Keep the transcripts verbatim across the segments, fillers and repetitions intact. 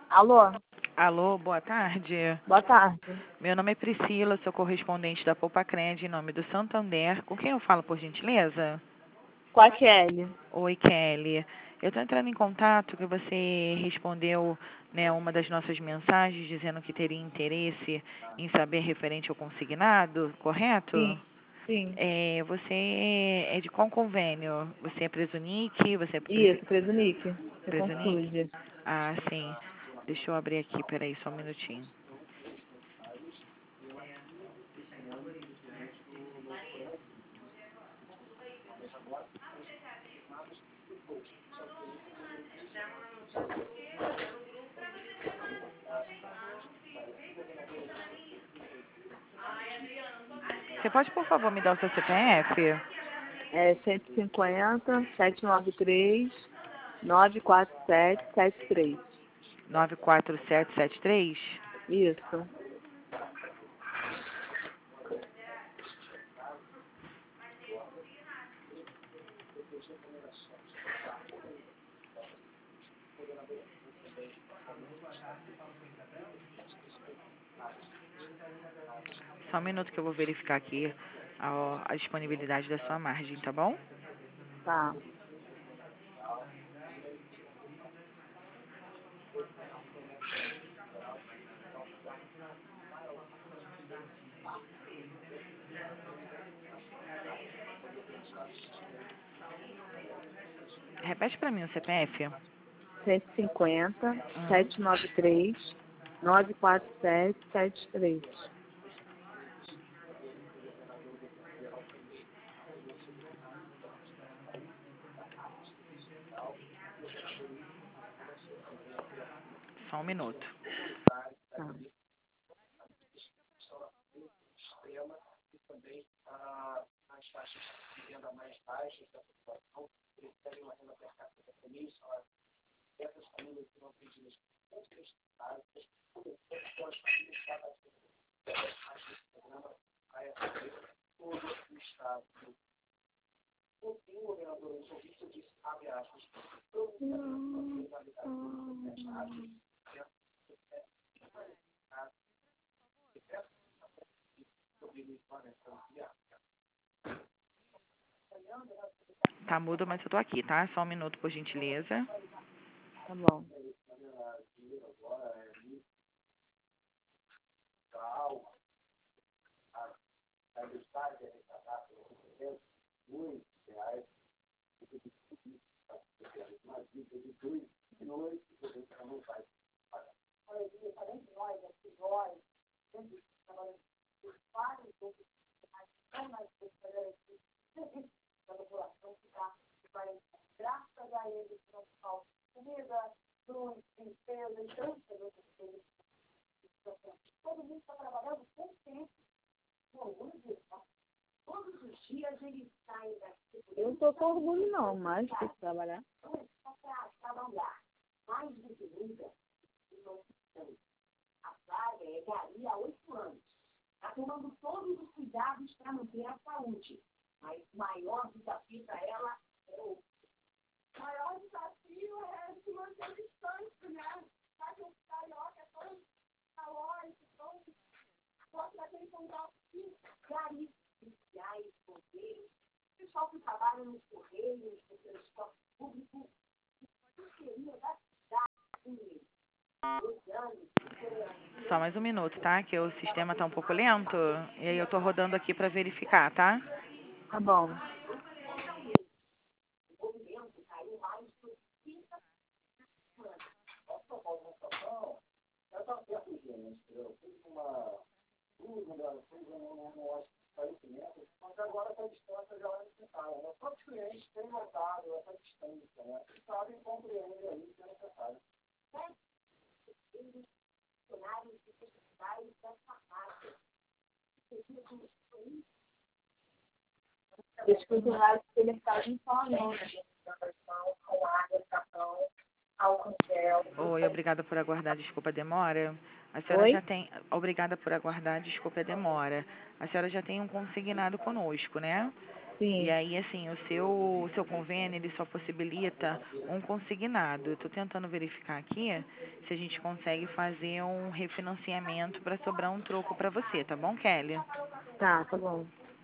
Alô? Alô, boa tarde. Boa tarde. Meu nome é Priscila, sou correspondente da Poupacred em nome do Santander. Com quem eu falo, por gentileza? Com a Kelly. Oi, Kelly. Eu estou entrando em contato que você respondeu, né, uma das nossas mensagens dizendo que teria interesse em saber referente ao consignado, correto? Sim. Sim. É, você é de qual convênio? Você é Presunic? Você é Isso, Presunic. Você Presunic? confunde. Ah, sim. Deixa eu abrir aqui, peraí, só um minutinho. Você pode, por favor, me dar o seu C P F? É cento e cinquenta, setecentos e noventa e três, novecentos e quarenta e sete, setenta e três. nove quatro sete sete três? Isso. Só um minuto que eu vou verificar aqui a, a disponibilidade da sua margem, tá bom? Tá. Repete pra mim o C P F. cento e cinquenta, Hum. setecentos e noventa e três, novecentos e quarenta e sete, setenta e três. Só um minuto. Tá. Tá mudo, mas eu tô aqui, tá? Só um minuto, por gentileza. Tá bom. Eu não tô com orgulho não, mas tem que trabalhar. Só mais um minuto, tá? Que o sistema tá um pouco lento. E aí eu tô rodando aqui pra verificar, tá? Tá bom. Os funcionários do mercado informam, né? Com água, sabão, álcool gel. Oi, obrigada por aguardar, desculpa a demora. A senhora Oi? já tem... Obrigada por aguardar, desculpa a demora. A senhora já tem um consignado conosco, né? E Sim. aí, assim, o seu, o seu convênio, ele só possibilita um consignado. Eu estou tentando verificar aqui se a gente consegue fazer um refinanciamento para sobrar um troco para você, tá bom, Kelly? Tá, tá bom.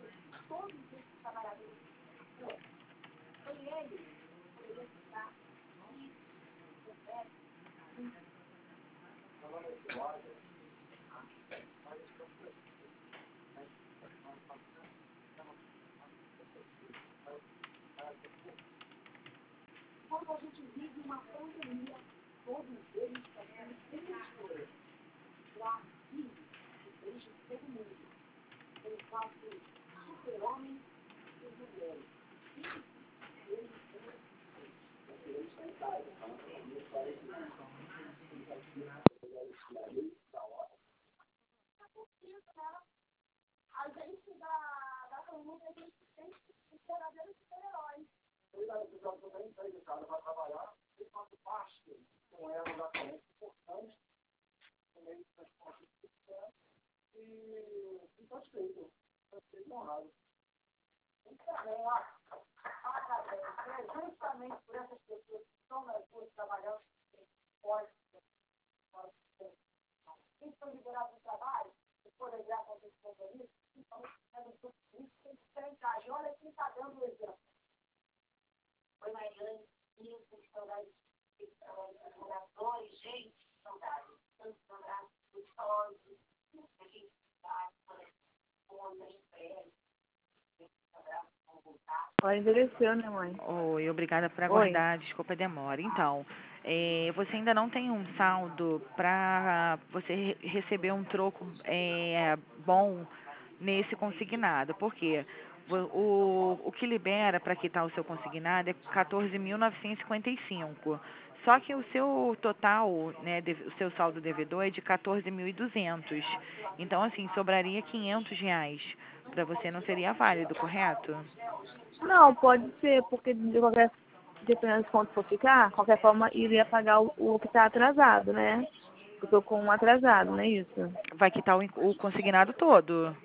Ela envelheceu, né, mãe? Oi, obrigada por Oi. aguardar, desculpa a demora. Então, eh, você ainda não tem um saldo para você re- receber um troco eh, bom nesse consignado. Por quê? Vo- O, o que libera para quitar o seu consignado é quatorze mil novecentos e cinquenta e cinco. Só que o seu total, né, deve- o seu saldo devedor é de quatorze mil e duzentos. Então, assim, sobraria quinhentos reais. Para você não seria válido, correto? Não, pode ser, porque de qualquer, dependendo de quanto for ficar, qualquer forma iria pagar o, o que está atrasado, né? Eu tô com um atrasado, não é isso? Vai quitar o, in- o consignado todo.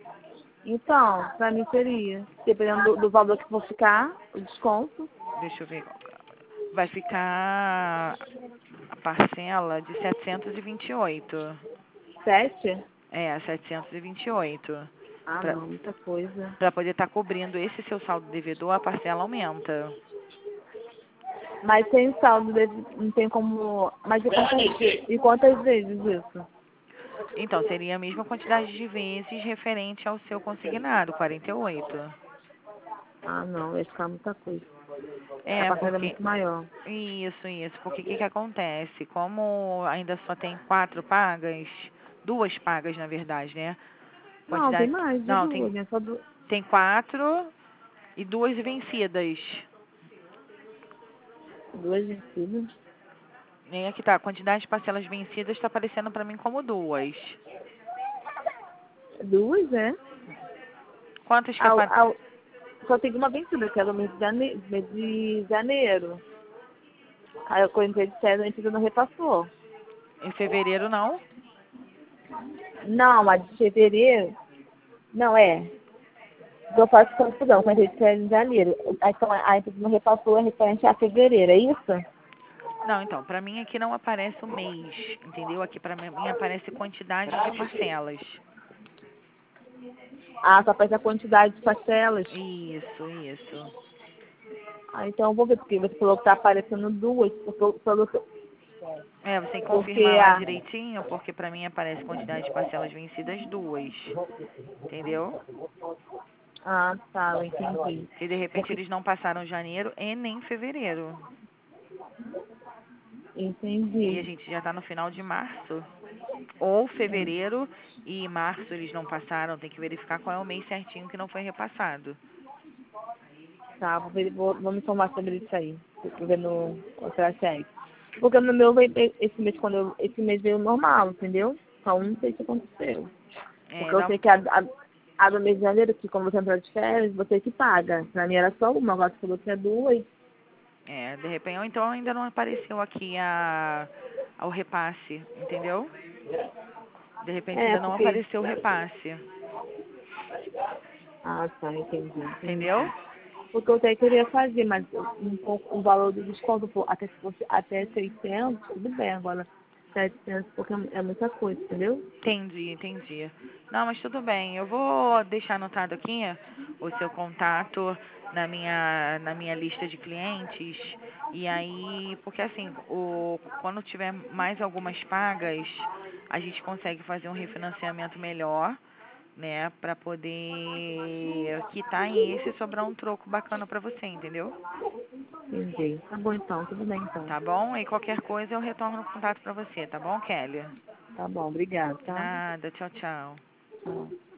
Então, pra mim seria, dependendo do, do valor que for ficar, o desconto, Deixa eu ver. Vai ficar a parcela de setecentos e vinte e oito. sete? É, setecentos e vinte e oito. Ah, Para não, muita coisa. para poder estar cobrindo esse seu saldo devedor, a parcela aumenta. Mas sem saldo, deve- não tem como. Mas e quantas, e quantas vezes isso? Então, seria a mesma quantidade de vezes referente ao seu consignado, quarenta e oito. Ah, não, vai ficar muita coisa. A É, parcela é porque muito maior. isso, isso. Porque o que que acontece? Como ainda só tem quatro pagas, duas pagas, na verdade, né? Não, tem Quantidade. mais de Não, tem, duas, né? Só du tem quatro e duas vencidas. duas vencidas. E aqui tá, a quantidade de parcelas vencidas está aparecendo para mim como duas. Duas, é? Quantas que Ao, apa... ao, só tem uma vencida, que é do mês de janeiro. Mês de janeiro. Aí eu conheci de sério, a gente não repassou. Em fevereiro não? Não, a de fevereiro. Não, é. Eu faço confusão, quando a gente em janeiro. Aí, então, a gente não repassou é referente a fevereiro, é isso? Não, então, para mim aqui não aparece o mês, entendeu? Aqui para mim aparece quantidade de parcelas. Ah, só faz a quantidade de parcelas. Isso, isso. Ah, então eu vou ver, porque você falou que tá aparecendo duas. Porque, falou que- É, você tem que confirmar porque lá a. direitinho, porque para mim aparece quantidade de parcelas vencidas duas, entendeu? Ah, tá, eu entendi. E de repente Porque, eles não passaram janeiro e nem fevereiro. E a entendi. gente já está no final de março. Ou fevereiro e março eles não passaram, tem que verificar qual é o mês certinho que não foi repassado. Tá, vou, ver, vou, vou me informar sobre isso aí. Tô vendo contrato aí. Porque no meu veio, esse mês, quando eu, esse mês veio normal, entendeu? Então não sei o que aconteceu. É, Porque eu dá, sei que a, a, a do mês de janeiro, que como você entrou de férias, você que paga. Pra mim era só uma, agora você falou que é duas. é, de repente, ou então ainda não apareceu aqui a, o repasse, entendeu? De repente É, ainda não porque. apareceu o repasse, Ah, tá, entendi, entendi. entendeu? Porque eu até queria fazer, mas um pouco, o valor do desconto, pô, até, se fosse até seiscentos, tudo bem. Agora, setecentos, porque é é muita coisa, entendeu? Entendi, entendi. Não, mas tudo bem. Eu vou deixar anotado aqui o seu contato na minha, na minha lista de clientes. E aí, porque assim, o, quando tiver mais algumas pagas, a gente consegue fazer um refinanciamento melhor, né? Pra poder quitar em esse e sobrar um troco bacana pra você, entendeu? Entendi. Tá bom então, tudo bem então. Tá bom? E qualquer coisa eu retorno o contato pra você, tá bom, Kelly? Tá bom, obrigado, tá? Nada, tchau, tchau. Tchau.